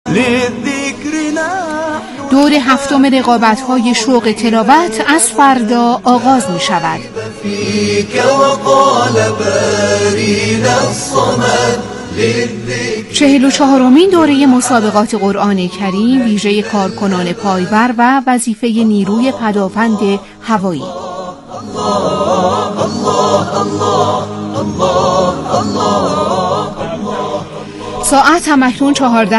دور هفتم رقابت‌های شوق تلاوت از فردا آغاز می شود. 44مین دوره مسابقات قرآن کریم ویژه کارکنان پایور و وظیفه نیروی پدافند هوایی. ساعت همکنون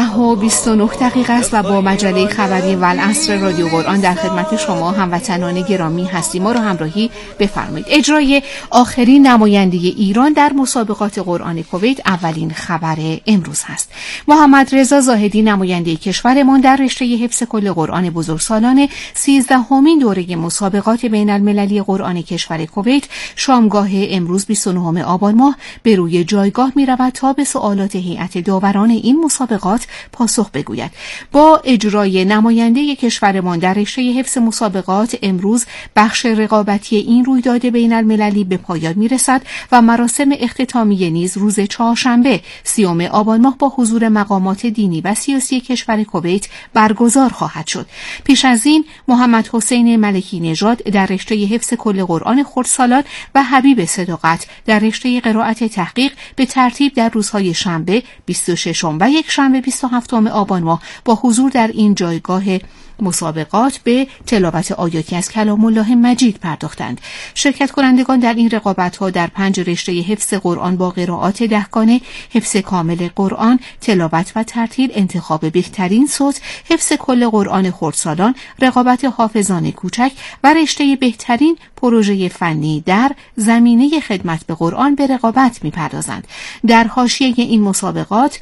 14:29 است و با مجله خبری والعصر رادیو قرآن در خدمت شما هموطنان گرامی هستیم. ما را همراهی بفرمایید. اجرای آخرین نماینده ایران در مسابقات قرآن کویت اولین خبر امروز هست. محمد رضا زاهدی نماینده کشورمان در رشته حفظ کل قرآن بزرگسالان 13مین دوره مسابقات بین المللی قرآن کشور کویت شامگاه امروز 29 آبان ماه به روی جایگاه می رود تا به سوالات هیئت داوران این مسابقات پاسخ بگوید. با اجرای نماینده کشورمان در رشته حفظ مسابقات امروز بخش رقابتی این رویداد بین المللی به پایان میرسد و مراسم اختتامیه نیز روز چهارشنبه 30 آبان ماه با حضور مقامات دینی و سیاسی کشور کویت برگزار خواهد شد. پیش از این محمد حسین ملکی نژاد در رشته حفظ کل قرآن خردسالان و حبیب صداقت در رشته قرائت تحقیق به ترتیب در روزهای شنبه 26 و یکشنبه 27 آبان ماه با حضور در این جایگاه مسابقات به تلاوت آیاتی از کلام الله مجید پرداختند. شرکت کنندگان در این رقابت‌ها در 5 رشته حفظ قرآن با قرائات دهگانه، حفظ کامل قرآن، تلاوت و ترتیل، انتخاب بهترین صوت، حفظ کل قرآن خردسالان، رقابت حافظان کوچک و رشته بهترین پروژه فنی در زمینه خدمت به قرآن به رقابت می‌پردازند. در حاشیه این مسابقات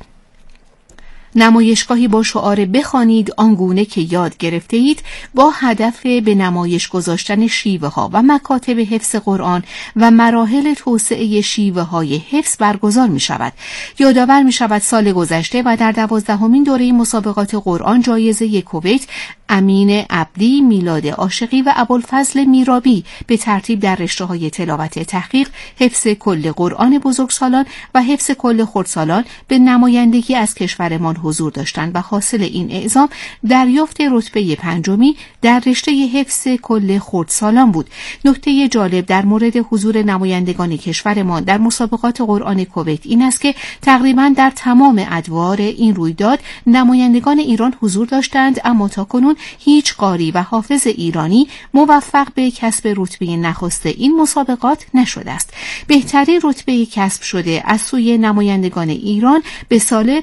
نمایشگاهی با شعار بخوانید آنگونه که یاد گرفته اید با هدف به نمایش گذاشتن شیوه ها و مکاتب حفظ قرآن و مراحل توسعه شیوه های حفظ برگزار می شود. یادآور می شود سال گذشته و در 12مین دوره مسابقات قرآن جایزه کویت امین عبدی، میلاد عاشقی و ابوالفضل میرابی به ترتیب در رشته‌های تلاوت تحقیق، حفظ کل قرآن بزرگسالان و حفظ کل خردسالان به نمایندگی از کشورمان حضور داشتند و حاصل این اعزام دریافت رتبه 5 در رشته حفظ کل خردسالان بود. نکته جالب در مورد حضور نمایندگان کشورمان در مسابقات قرآن کویت این است که تقریباً در تمام ادوار این رویداد نمایندگان ایران حضور داشتند، اما تاکنون هیچ قاری و حافظ ایرانی موفق به کسب رتبه نخست این مسابقات نشده است. بهترین رتبه کسب شده از سوی نمایندگان ایران به سال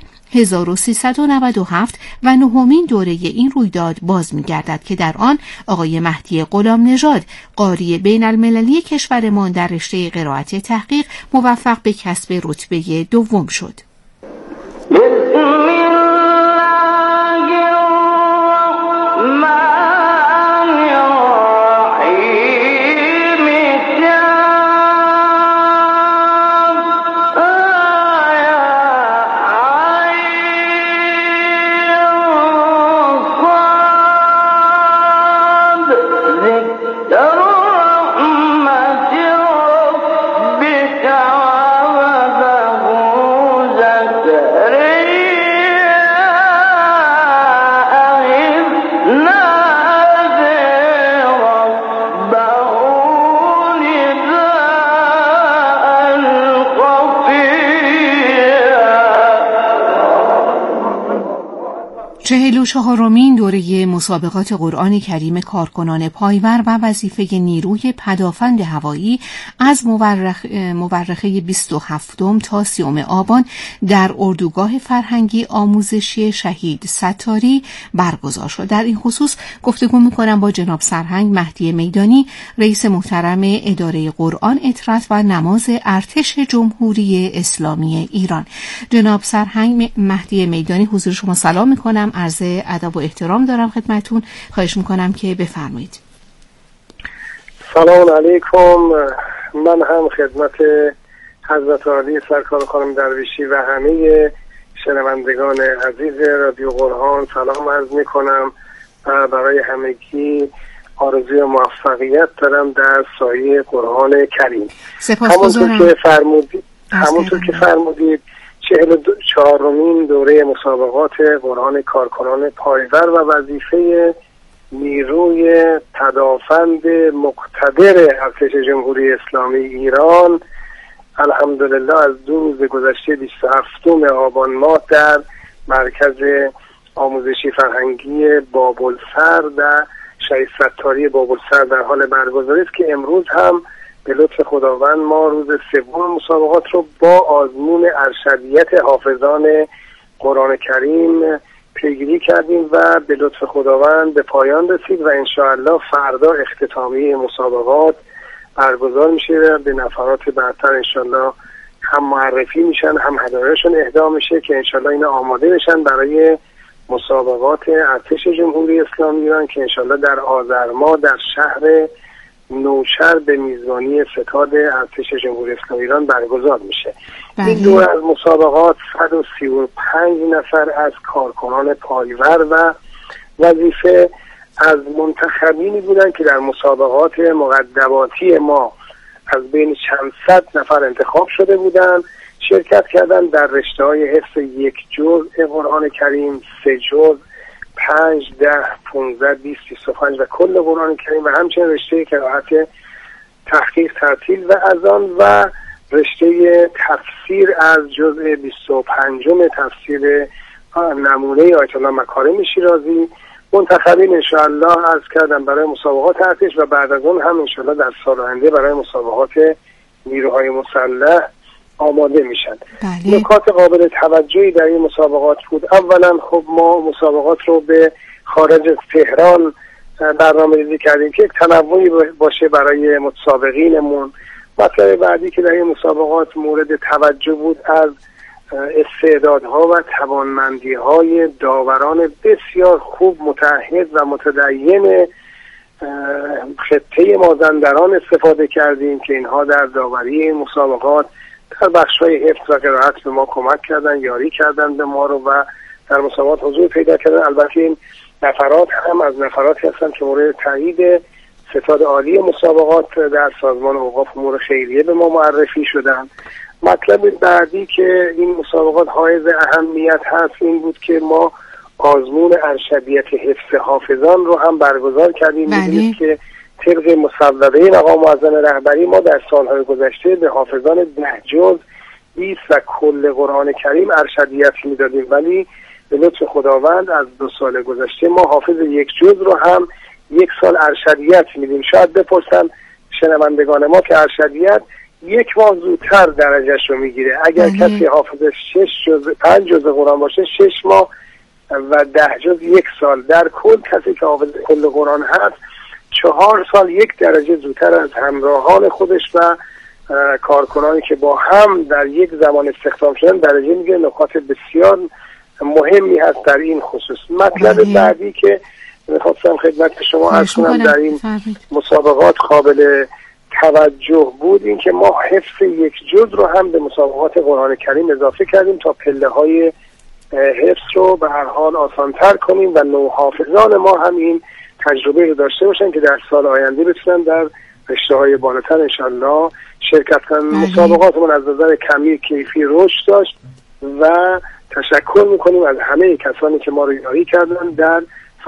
1397 و 9مین دوره این رویداد باز می‌گردد که در آن آقای مهدی غلام نژاد قاری بین المللی کشورمان در رشته قرائت تحقیق موفق به کسب رتبه دوم شد. چهارمین دوره مسابقات قرآن کریم کارکنان پایور و وظیفه نیروی پدافند هوایی از مورخه 27 تا 30 آبان در اردوگاه فرهنگی آموزشی شهید ستاری برگزار شد. در این خصوص گفتگو می‌کنم با جناب سرهنگ مهدی میدانی، رئیس محترم اداره قرآن، اطرت و نماز ارتش جمهوری اسلامی ایران. جناب سرهنگ مهدی میدانی، حضور شما سلام می‌کنم. عرض ادب و احترام دارم خدمتون. خواهش میکنم که بفرمایید. سلام علیکم. من هم خدمت حضرت عالی سرکار خانم درویشی و همه شنوندگان عزیز رادیو قرآن سلام عرض میکنم و برای همگی آرزوی موفقیت دارم در سایه قرآن کریم. سپاسگزارم. همونطور که فرمودید 44مین دوره مسابقات قرآن کارکنان پایور و وظیفه نیروی پدافند مقتدر ارتش جمهوری اسلامی ایران الحمدلله از 2 روز گذشته 27 آبان ماه در مرکز آموزشی فرهنگی بابلسر در شهید ستاری بابلسر در حال برگزاری است که امروز هم به لطف خداوند ما روز 3 مسابقات رو با آزمون ارشدیت حافظان قرآن کریم پیگیری کردیم و به لطف خداوند به پایان رسید و انشاءالله فردا اختتامیه مسابقات برگزار میشه. به نفرات برتر انشاءالله هم معرفی میشن، هم هدایاشون اهدا میشه که انشاءالله اینا آماده بشن برای مسابقات ارتش جمهوری اسلامی ایران که انشاءالله در آذر ماه در شهر نوشهر به میزبانی ستاد ارتش جمهوری اسلامی ایران برگزار میشه. این دور از مسابقات 135 نفر از کارکنان پایور و وظیفه از منتخبینی بودن که در مسابقات مقدماتی ما از بین چند صد نفر انتخاب شده بودند، شرکت کردن در رشته‌های حفظ 1 جزء قرآن کریم، 3 جزء، 5، 10، 15، 20، 25 و کل قرآن کریم و همچنین رشته قرائت تحقیق ترتیل و اذان و رشته تفسیر از جزء 25 تفسیر نمونه آیت الله مکارم شیرازی. منتخبین انشاءالله عرض کردم برای مسابقات ارتش و بعد از اون هم انشاءالله در سال آینده برای مسابقات نیروهای مسلح آماده میشن. نکات قابل توجهی در این مسابقات بود. اولا خب ما مسابقات رو به خارج از تهران برنامه‌ریزی کردیم که یک تنوعی باشه برای متسابقینمون. مطلب بعدی که در این مسابقات مورد توجه بود از استعدادها و توانمندی‌های داوران بسیار خوب متعهد و متدین خطه مازندران استفاده کردیم که اینها در داوری مسابقات در بخش‌های حفظ و قرائت به ما کمک کردن، یاری کردن به ما رو و در مسابقات حضور پیدا کردن. البته این نفرات هم از نفراتی هستن که مورد تایید ستاد عالی مسابقات در سازمان اوقاف امور خیریه به ما معرفی شدن. مطلب بعدی که این مسابقات حائز اهمیت هست این بود که ما آزمون ارشدیت حفظ حافظان رو هم برگزار کردیم. می‌دونید که طبق مصوبه این آقا معظم رهبری ما در سالهای گذشته به حافظان 10 جزء 20 و کل قرآن کریم ارشدیت میدادیم، ولی به لطف خداوند از 2 سال گذشته ما حافظ 1 جزء رو هم 1 سال ارشدیت میدیم. شاید بپرسن شنوندگان ما که ارشدیت 1 ماه زودتر درجهش رو میگیره. اگر کسی حافظ 6 جزء 5 جزء قرآن باشه 6 ماه و 10 جزء 1 سال. در کل کسی که حافظ کل قرآن هست 4 سال 1 درجه زودتر از همراهان خودش و کارکنانی که با هم در یک زمان استخدام شدن درجه میگیره. نکات بسیار مهمی هست در این خصوص. مطلب بعدی که میخواستم خدمت شما عرض کنم در این مسابقات قابل توجه بود این که ما حفظ 1 جزء رو هم به مسابقات قرآن کریم اضافه کردیم تا پله های حفظ رو به هر حال آسان‌تر کنیم و نوحافظان ما هم این تجربه رو داشته باشن که در سال آینده بتونن در رشته‌های بالاتر انشالله شرکت کنن. مسابقاتمون از نظر کمی کیفی رشد داشت و تشکر میکنیم از همه کسانی که ما رو یاری کردن در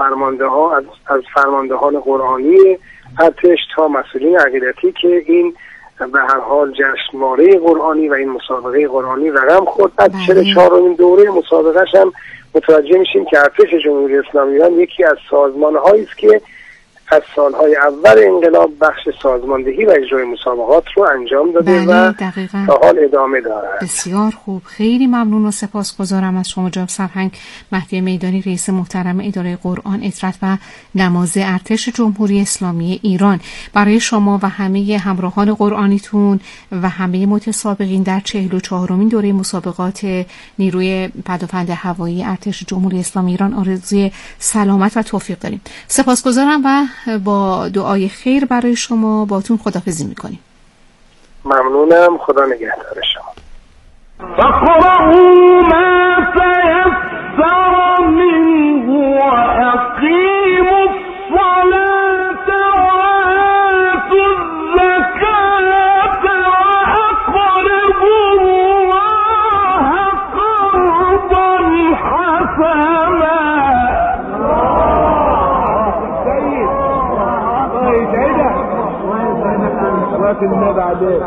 از فرماندهان قرآنی ارتش تا مسئولین عقیدتی که این به هر حال جشنواره قرآنی و این مسابقه قرآنی رقم خورد. از 44مین دوره مسابقهش هم متوجه میشیم که ارتش جمهوری اسلامی ایران یکی از سازمان‌هایی است که از سالهای اول انقلاب بخش سازماندهی و اجرای مسابقات رو انجام داده و تا حال ادامه دارد. بسیار خوب، خیلی ممنون و سپاسگزارم از شما جناب سرهنگ مهدی میدانی، رئیس محترم اداره قرآن، اطرت و نماز ارتش جمهوری اسلامی ایران. برای شما و همه همراهان قرآنیتون و همه متسابقین در 44مین دوره مسابقات نیروی پدافند هوایی ارتش جمهوری اسلامی ایران آرزوی سلامت و توفیق داریم. سپاسگزارم و با دعای خیر برای شما باتون خداحافظی میکنیم. ممنونم. خدا نگهدار شما. فقرؤوا ما تيسر منه وأقيموا الصلاة وآتوا الزكاة وأقرضوا الله كنا بعدين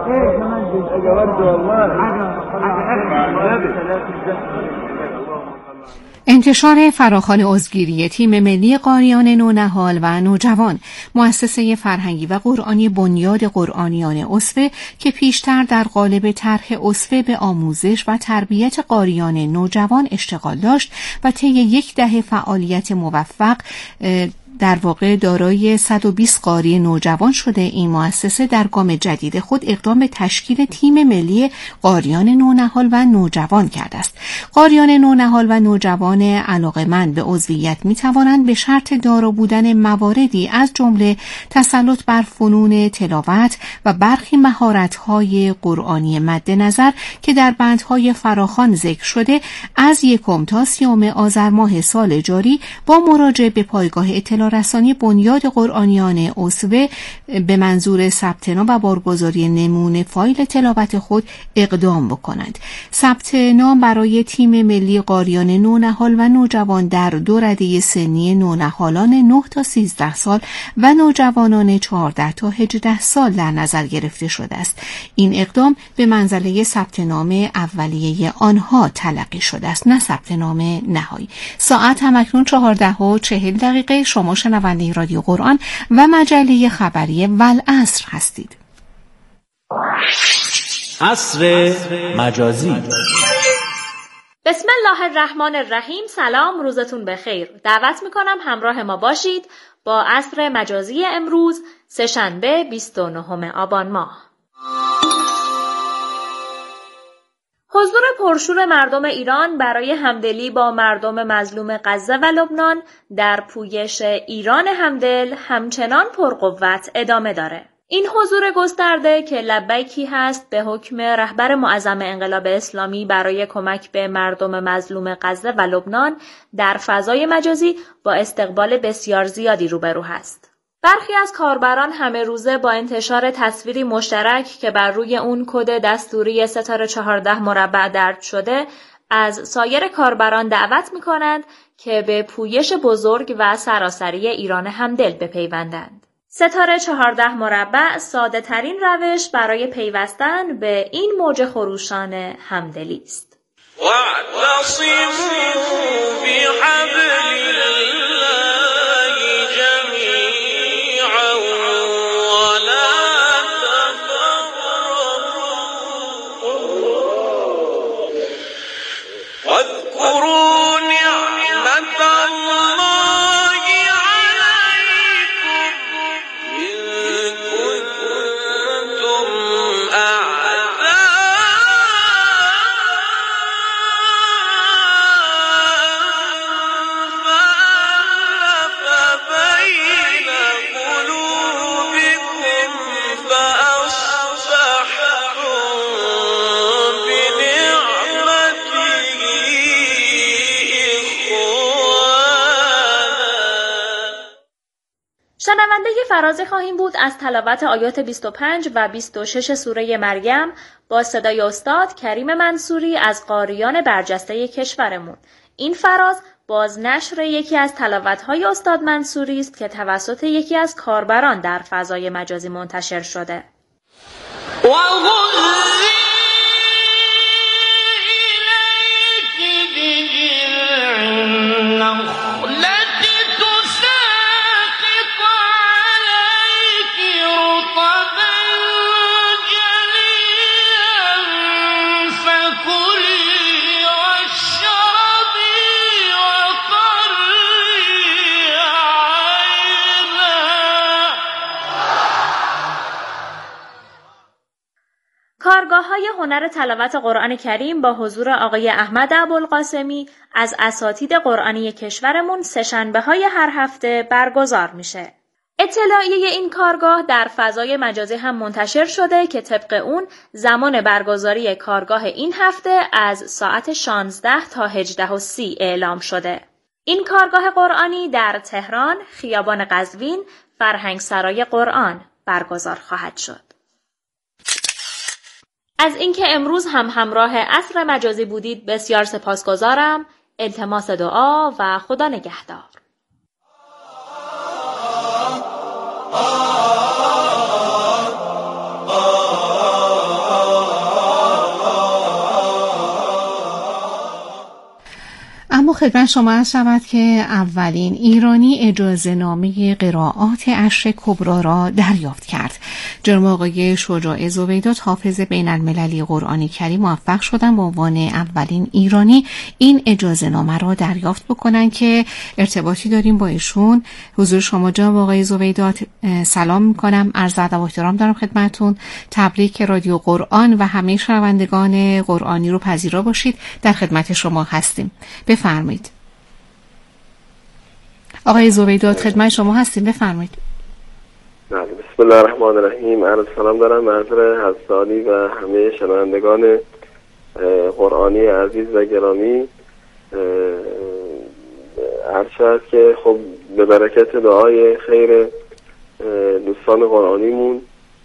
انتشار فراخوان عضوگیری تیم ملی قاریان نونهال و نوجوان، مؤسسه فرهنگی و قرآنی بنیاد قرآنیان اسوه که پیشتر در قالب طرح اسوه به آموزش و تربیت قاریان نوجوان اشتغال داشت و طی یک دهه فعالیت موفق در واقع دارای 120 قاری نوجوان شده، این مؤسسه در گام جدید خود اقدام به تشکیل تیم ملی قاریان نونهال و نوجوان کرده است. قاریان نونهال و نوجوان علاقه‌مند به عضویت می‌توانند به شرط دارا بودن مواردی از جمله تسلط بر فنون تلاوت و برخی مهارت‌های قرآنی مد نظر که در بندهای فراخوان ذکر شده، از 1 تا 30 آذر ماه سال جاری با مراجعه به پایگاه اطلاع رسانی بنیاد قرآنیان اسوه به منظور ثبت نام و بارگذاری نمونه فایل تلاوت خود اقدام بکنند. ثبت نام برای تیم ملی قاریان نونهال و نوجوان در 2 رده سنی نونهالان 9 تا 13 سال و نوجوانان 14 تا 18 سال در نظر گرفته شده است. این اقدام به منزله ثبت نام اولیه آنها تلقی شده است، نه ثبت نام نهایی. ساعت همکنون 14:40. شما شنونده رادیو قرآن و مجله خبری والعصر هستید. عصر مجازی. بسم الله الرحمن الرحیم. سلام، روزتون بخیر. دعوت میکنم همراه ما باشید با عصر مجازی امروز سه‌شنبه 29 آبان ماه. حضور پرشور مردم ایران برای همدلی با مردم مظلوم غزه و لبنان در پویش ایران همدل همچنان پرقوت ادامه داره. این حضور گسترده که لبیکی هست به حکم رهبر معظم انقلاب اسلامی برای کمک به مردم مظلوم غزه و لبنان در فضای مجازی با استقبال بسیار زیادی روبرو هست. برخی از کاربران همه روزه با انتشار تصویری مشترک که بر روی اون کد دستوری ستاره 14 مربع درج شده از سایر کاربران دعوت می‌کنند که به پویش بزرگ و سراسری ایران همدل بپیوندند. ستاره 14 مربع ساده ترین روش برای پیوستن به این موج خروشان همدلی است. شنونده فرازی خواهیم بود از تلاوت آیات 25 و 26 سوره مریم با صدای استاد کریم منصوری از قاریان برجسته کشورمون. این فراز بازنشر یکی از تلاوت‌های استاد منصوری است که توسط یکی از کاربران در فضای مجازی منتشر شده. کارگاه‌های هنر تلاوت قرآن کریم با حضور آقای احمد ابوالقاسمی از اساتید قرآنی کشورمون سه‌شنبه‌های هر هفته برگزار میشه. اطلاعیه این کارگاه در فضای مجازی هم منتشر شده که طبق اون زمان برگزاری کارگاه این هفته از ساعت 16 تا 18:30 اعلام شده. این کارگاه قرآنی در تهران، خیابان قزوین، فرهنگسرای قرآن برگزار خواهد شد. از اینکه امروز هم همراه عصر مجازی بودید بسیار سپاسگزارم. التماس دعا و خدا نگهدار. Oh اما خدمت شما عرض شود که اولین ایرانی اجازه نامه قرائات عشر کبرا را دریافت کرد. جناب آقای شجاع زبیدات حافظ بین المللی قرآن کریم موفق شدن به عنوان اولین ایرانی این اجازه نامه را دریافت بکنن که ارتباطی داریم با ایشون. حضور شما جناب آقای زبیدات سلام میکنم، عرض ادب و احترام دارم خدمتتون. تبریک رادیو قرآن و همه شنوندگان قرآنی رو پذیرا باشید. در خدمت شما هستیم، بفرمایید. آقای زبیدات خدمت شما هستیم، بفرمایید. بسم الله الرحمن الرحیم. عرض سلام دارم حضرت حضرت عالی و همه شنوندگان قرآنی عزیز و گرامی. عرض شد که خب به برکت دعای خیر دوستان قرآنیمون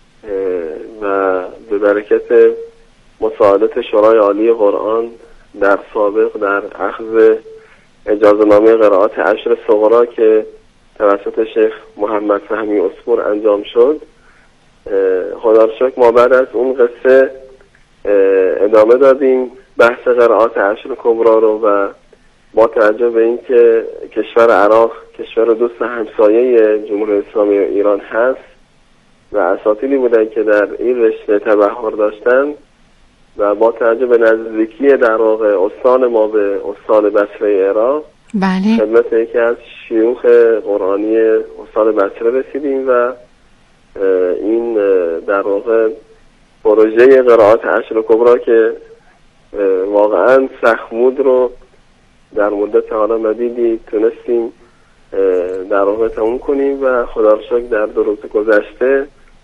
و به برکت مساعدت شورای عالی قرآن در سابق در اخذ اجازه نامه قرائات عشر صغرا که توسط شیخ محمد فهمی عصفور انجام شد، خدا را شکر ما بعد از اون قصه ادامه دادیم بحث قرائات عشر کبرا رو و با توجه به این که کشور عراق کشور دوست همسایه جمهوری اسلامی ایران هست و اساتیدی بودن که در این رشته تبحر داشتن و با توجه به نزدیکی در واقع استان ما به استان بصره عراق، بله، خدمت یکی از شیوخ قرآنی استان بصره رسیدیم و این در واقع پروژه قرائات عشر کبرا که واقعا سخمود رو در مدت حالا مدیدی تونستیم در واقع تموم کنیم و خدا را شکر در 2 روز گذشته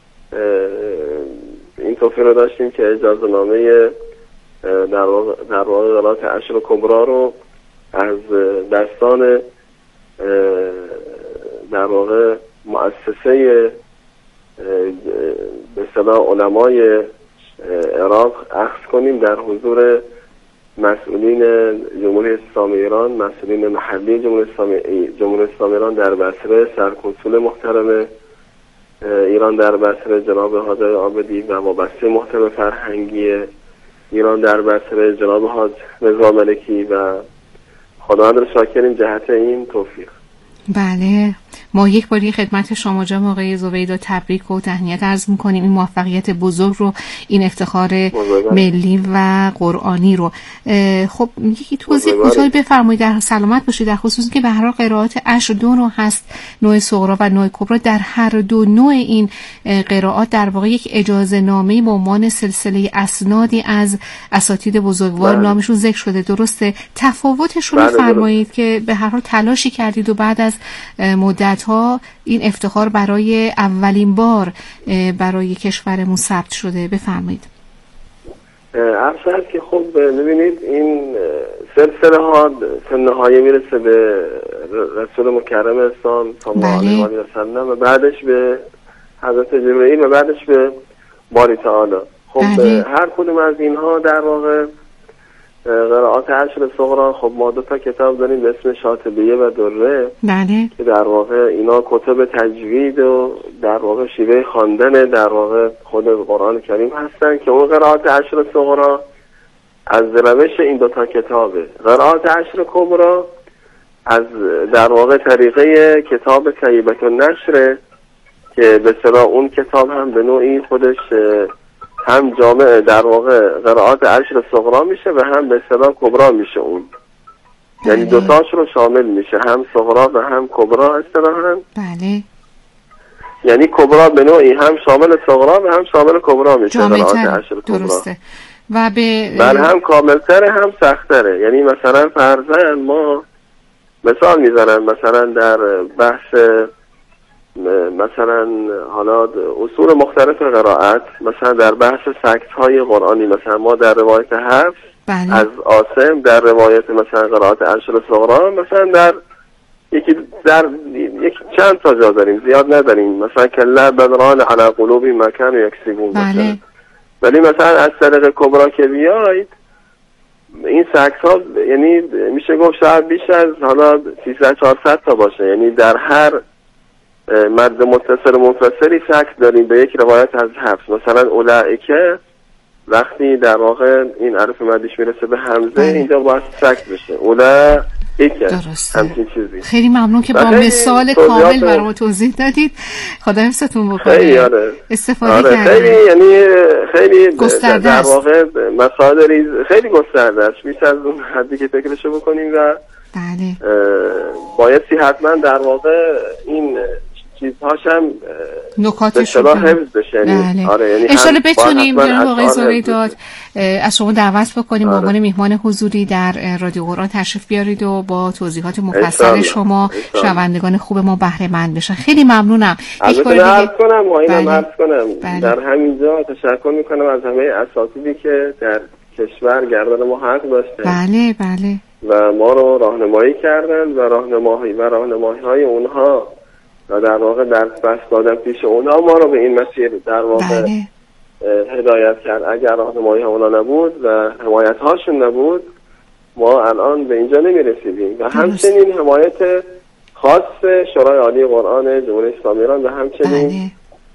این توفیق رو داشتیم که اجازه نامه در واقع قرائات عشر کبرا رو از دستان در واقع مؤسسه به اصطلاح علمای عراق اخذ کنیم در حضور مسئولین جمهوری اسلامی ایران، مسئولین محلی جمهوری اسلامی ایران در بصره، سرکنسول محترم ایران در بصره جناب حاج عابدی و وابسته محترم فرهنگی ایران در بصره جناب حاج رضا ملکی و خداوند را شاکریم جهت این توفیق. بله، ما یک باری خدمت شما جناب آقای زبیدات تبریک و تهنیت عرض می‌کنیم این موفقیت بزرگ رو، این افتخار ملی و قرآنی رو. خب یکی توضیح کوتاهی بفرمایید در سلامت باشید در خصوص که به هر حال قرائات عشر 2 نوع هست، نوع صغرا و نوع کبرا. در هر 2 نوع این قرائات در واقع یک اجازه نامه‌ای به عنوان سلسله اسنادی از اساتید بزرگوار نامشون ذکر شده، درسته؟ تفاوتشون رو فرمایید که به هر حال تلاشی کردید و بعد از مدت‌ها این افتخار برای اولین بار برای کشورمون ثبت شده. بفرمایید. عرض که خب ببینید این سلسله ها نهایه میرسه به رسول مکرم اسلام صلی الله علیه و سلم و بعدش به حضرت جبرئیل و بعدش به باری تعالی. خب هر کدوم از اینها در واقع قرائات عشر صغرا، خب ما 2 تا کتاب داریم به اسم شاطبیه و دره، بله، که در واقع اینا کتب تجوید و در واقع شیوه خواندن در واقع خود قرآن کریم هستن که اون قرائات عشر صغرا از روش این 2 تا کتابه. قرائات عشر کبرا از در واقع طریقه کتاب طیبة النشر که به اصطلاح اون کتاب هم به نوعی خودش هم جامع در واقع قرائات عشر صغرا میشه و هم به اصطلاح کبرا میشه اون، یعنی 2 تاش رو شامل میشه، هم صغرا و هم کبرا اصطلاحاً. بله، یعنی کبرا به نوعی هم شامل صغرا و هم شامل کبرا میشه قرائات عشر کبرا. درسته. و بله، هم کاملتره هم سختره. یعنی مثلا فرضاً ما مثال میزنم، مثلا در بحث مثلا حالا اصول مختلف قرائت، مثلا در بحث سکت های قرآنی، مثلا ما در روایت حفص از عاصم، در روایت مثلا قرائات عشر صغرا، مثلا در یکی چند تا جا داریم، زیاد نداریم، مثلا کلا بدران علی قلوب ما کانوا یکسبون مثلا. ولی مثلا از طریق کبرا که بیاید این سکت ها یعنی میشه گفت شاید بیش از حالا 300-400 تا باشه، یعنی در هر مد متصل منفصلی سکت داریم به یک روایت از حفص. مثلا اولئکه وقتی در واقع این حرف مدیش میرسه به همزه اینجا باید سکت بشه، درسته. همچین چیزی. خیلی ممنون که با مثال کامل برام توضیح دادید. خدا حفظتون بکنه. خیلی استفاده کردید. خیلی یعنی خیلی گسترده در واقع مسائل ریز خیلی گسترده است، بیش از اون حدی که فکرشو بکنیم و بله بایستی حتما در واقع این چیزهاش هم نکاتش رو حفظ بشه. بله. آره یعنی انشالله بتونیم جناب آقای زوریداد از شما دعوت بکنیم به عنوان میهمان حضوری در رادیو قرآن تشریف بیارید و با توضیحات مفصل شما شنوندگان خوب ما بهره مند بشن. خیلی ممنونم. یک بار دیگه عرض کنم در همینجا تشکر میکنم از همه اساتیدی که در کشور گردن ما حق داشته. بله بله. و ما رو راهنمایی کردن و راهنمایی‌های اونها و در واقع درس بس دادن پیش اونها ما رو به این مسیر در واقع بله. هدایت کرد. اگر راهنمایی ها اونا نبود و حمایت هاشون نبود ما الان به اینجا نمی رسیدیم. و همچنین حمایت خاص شورای عالی قرآن جمهوری اسلامی ایران و همچنین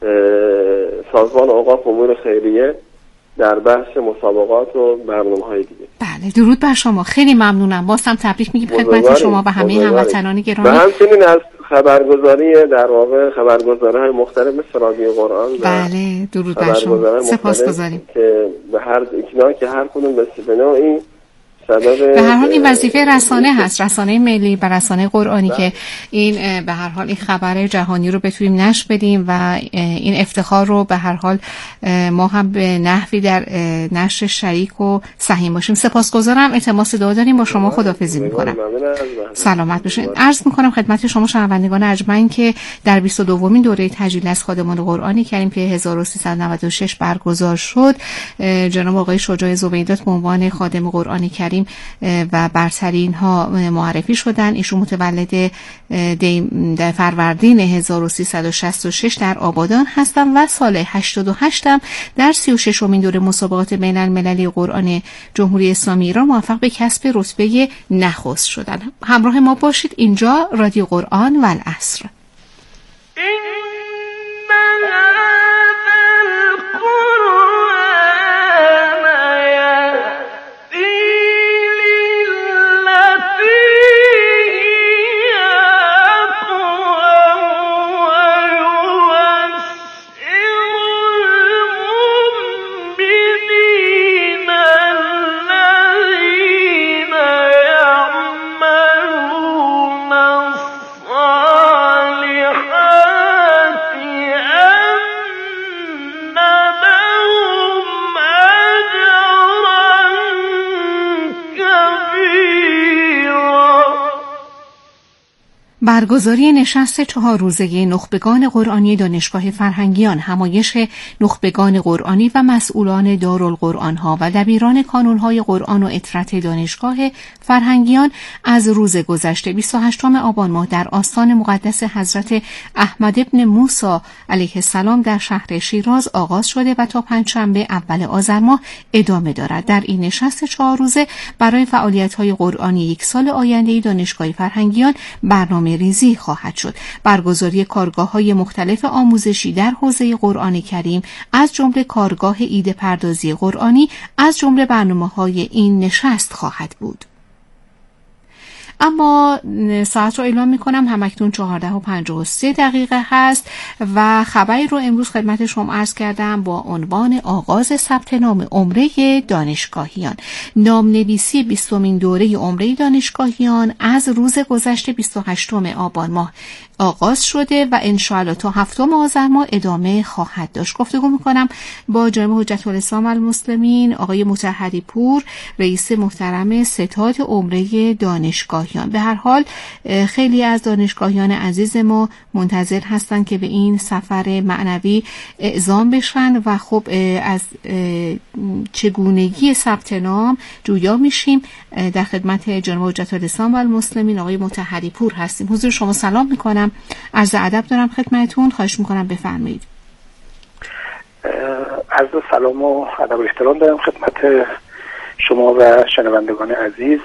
سازمان اوقاف امور خیریه در بحث مسابقات و برنامه‌های دیگه. بله درود بر شما. خیلی ممنونم. باز هم تبریک میگیم خدمت شما و همه هموطنان گرامی. و همچنین از خبرگزاری در واقع خبرگزاری‌های مختلف مثل رادیو قرآن بله درود بر شما. سپاسگزاریم که به هر اینا که هر کدوم به نوعی به هر حال این وظیفه رسانه هست، رسانه ملی و رسانه قرآنی که این به هر حال این خبر جهانی رو بتونیم نشر بدیم و این افتخار رو به هر حال ما هم به نحوی در نشر شریک و سهیم باشیم. سپاسگزارم. التماس دعا داریم. با شما خداحافظی میکنم. سلامت باشین. عرض میکنم خدمت شما شنوندگان ارجمند که در 22مین دوره تجلیل از خادمان قرآن کریم که 1396 برگزار شد، جناب آقای شجاع زبیدات به عنوان خادم قرآن کریم و برترین ها معرفی شدن. ایشون متولد در فروردین 1366 در آبادان هستن و سال 88 هم در 36مین دوره مسابقات بین المللی قرآن جمهوری اسلامی ایران موفق به کسب رتبه نخست شدن. همراه ما باشید. اینجا رادیو قرآن و العصر. برگزاری نشست 4 روزه نخبگان قرآنی دانشگاه فرهنگیان، همایش نخبگان قرآنی و مسئولان دارالقرآن‌ها و دبیران کانون‌های قرآن و عطرت دانشگاه فرهنگیان از روز گذشته 28 آبان ماه در آستان مقدس حضرت احمد ابن موسی علیه السلام در شهر شیراز آغاز شده و تا پنجشنبه اول آذر ماه ادامه دارد. در این نشست 4 روزه برای فعالیت‌های قرآنی یک سال آینده دانشگاه فرهنگیان برنامه ریزی خواهد شد. برگزاری کارگاه‌های مختلف آموزشی در حوزه قرآن کریم از جمله کارگاه ایده پردازی قرآنی از جمله برنامه‌های این نشست خواهد بود. اما ساعت رو اعلام میکنم، همکنون 14:53 هست و خبری رو امروز خدمت شما عرض کردم با عنوان آغاز ثبت نام عمره دانشگاهیان. نامنویسی 20مین دوره عمره دانشگاهیان از روز گذشته 28 آبان ماه آغاز شده و انشاءالله تا 7 آذر ماه ادامه خواهد داشت. گفتگو میکنم با جناب حجت الاسلام المسلمین آقای مطهری پور، رئیس محترم ستاد عمره دانشگاهیان. به هر حال خیلی از دانشگاهیان عزیز ما منتظر هستند که به این سفر معنوی اعزام بشن و خب از چگونگی ثبت نام جویا میشیم. در خدمت جناب حجت الاسلام المسلمین آقای مطهری پور هستیم. حضور شما سلام میکنم، عرض ادب دارم خدمتتون، خواهش میکنم بفرمایید. عرض سلام و ادب و احترام دارم خدمت شما و شنوندگان عزیز.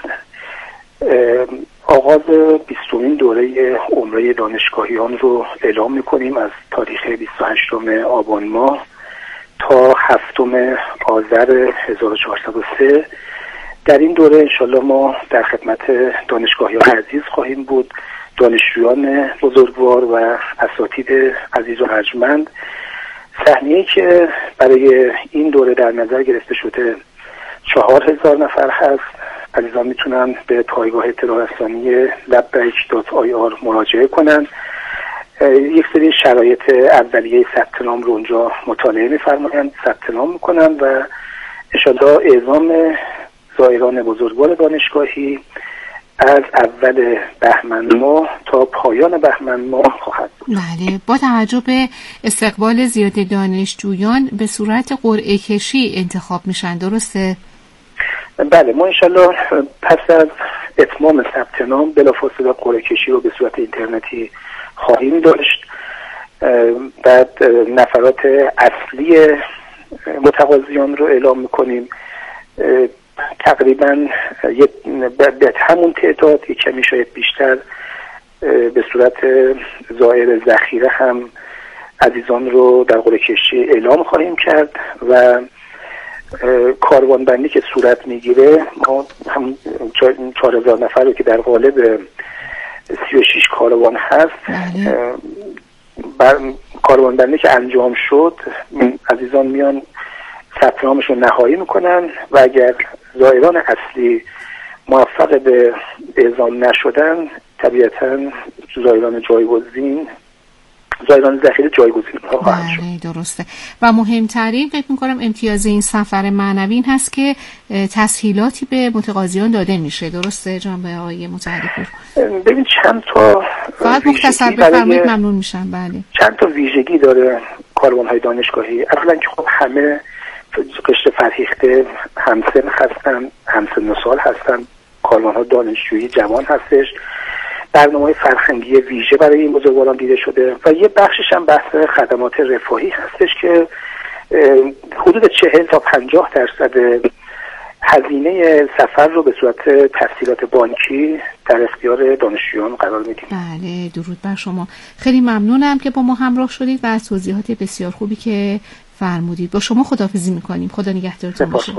آغاز 20مین دوره عمره دانشگاهیان رو اعلام میکنیم از تاریخ 28 آبان ماه تا 7 آذر 1403 در این دوره انشالله ما در خدمت دانشگاهیان عزیز خواهیم بود، دانشجویان بزرگوار و اساتید عزیز و ارجمند. صحنه‌ای که برای این دوره در نظر گرفته شده 4000 نفر هست. عزیزان میتونن به پایگاه اطلاع رسانی labbaik.ir مراجعه کنن. یک سری شرایط اولیه ثبت نام رو اونجا مطالعه می‌فرمایند، ثبت نام میکنن و انشالله اعزام زائران بزرگوار دانشگاهی از اول بهمن ماه تا پایان بهمن ماه خواهد بود. بله، با توجه به استقبال زیاد دانشجویان به صورت قرعه کشی انتخاب میشن، درسته؟ بله، ما انشالله پس از اتمام ثبت نام بلافاصله قرعه کشی رو به صورت اینترنتی خواهیم داشت. بعد نفرات اصلی متقاضیان رو اعلام میکنیم. تقریبا به همون تعداد، یک کمی شاید بیشتر، به صورت زائر ذخیره هم عزیزان رو در قرعه کشی اعلام خواهیم کرد و کاروان بندی که صورت میگیره ما هم 4000 نفر رو که در قالب 36 کاروان هست، کاروان بندی که انجام شد عزیزان میان ثبت نامشون نهایی میکنن و اگر زائران اصلی موفق به اعزام نشدن طبیعتاً زائران جایگزین، زائران ذخیره جایگزین خواهند شد. درسته. و مهمترین فکر میکنم امتیاز این سفر معنوی این هست که تسهیلاتی به متقاضیان داده میشه، درسته جناب آقای متحدث؟ ببین چند تا فقط مختصر بفرمایید ممنون میشم. بله، چند تا ویژگی داره کاروان‌های دانشگاهی. اولا که خب همه قشر فرهیخته همسن هستن، همسن سال هستن، کاروان‌ها دانشجویی جوان هستش. برنامه‌های فرهنگی ویژه برای این بزرگواران دیده شده و یه بخشش هم بحث خدمات رفاهی هستش که حدود 40 تا 50% هزینه سفر رو به صورت تسهیلات بانکی در اختیار دانشجویان قرار میدیم. بله، درود بر شما. خیلی ممنونم که با ما همراه شدید و از توضیحات بسیار خوبی که فرمودید. با شما خداحافظی میکنیم. خدا نگهدارتون باشه.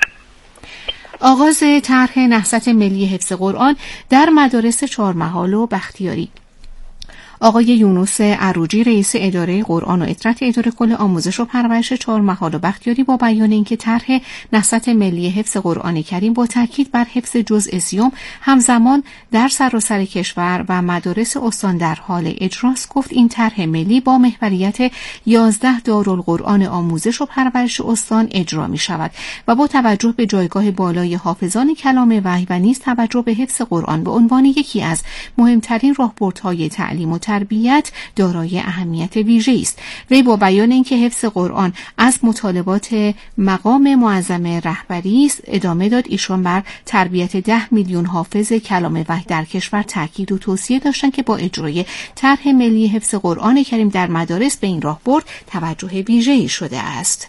آغاز طرح نهضت ملی حفظ قرآن در مدارس چهارمحال و بختیاری. آقای یونس عروجی رئیس اداره قرآن و اطرت اداره کل آموزش و پرورش چهارمحال و بختیاری با بیان اینکه طرح نهضت ملی حفظ قرآن کریم با تاکید بر حفظ جزء سیوم همزمان در سراسر کشور و مدارس استان در حال اجراست، گفت این طرح ملی با محوریت 11 دارالقرآن آموزش و پرورش استان اجرا می شود و با توجه به جایگاه بالای حافظان کلام وحی و نیز توجه به حفظ قرآن به عنوان یکی از مهمترین راهبردهای تعلیم و تربیت دارای اهمیت ویژه‌ای است. وی با بیان اینکه حفظ قرآن از مطالبات مقام معظم رهبری است ادامه داد ایشان بر تربیت 10 میلیون حافظ کلام وحی در کشور تاکید و توصیه داشتند که با اجرای طرح ملی حفظ قرآن کریم در مدارس به این راهبرد توجه ویژه‌ای شده است.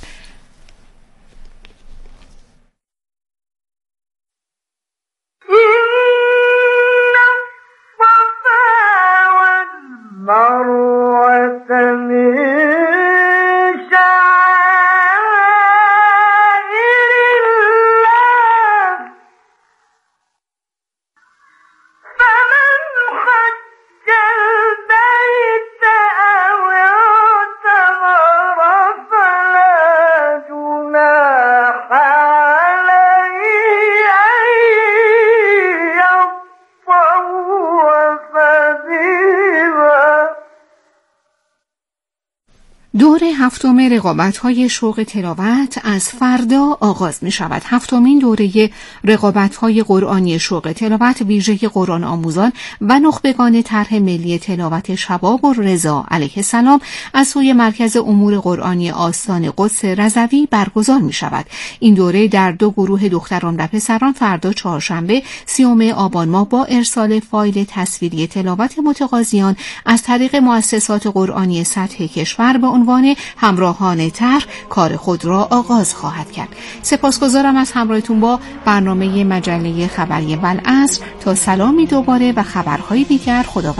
دور هفتم رقابت‌های شوق تلاوت از فردا آغاز می شود. هفتمین دوره رقابت‌های قرآنی شوق تلاوت ویژه قرآن آموزان و نخبگان طرح ملی تلاوت شباب الرضا علیه السلام از سوی مرکز امور قرآنی آستان قدس رضوی برگزار می شود. این دوره در 2 گروه دختران و پسران فردا چهارشنبه 30 آبان ماه با ارسال فایل تصویری تلاوت متقاضیان از طریق مؤسسات قرآنی سطح کشور به عنوان همراهان طرح کار خود را آغاز خواهد کرد. سپاسگزارم از همراهیتون با برنامه مجله خبری والعصر. تا سلامی دوباره و خبرهای دیگر. خدا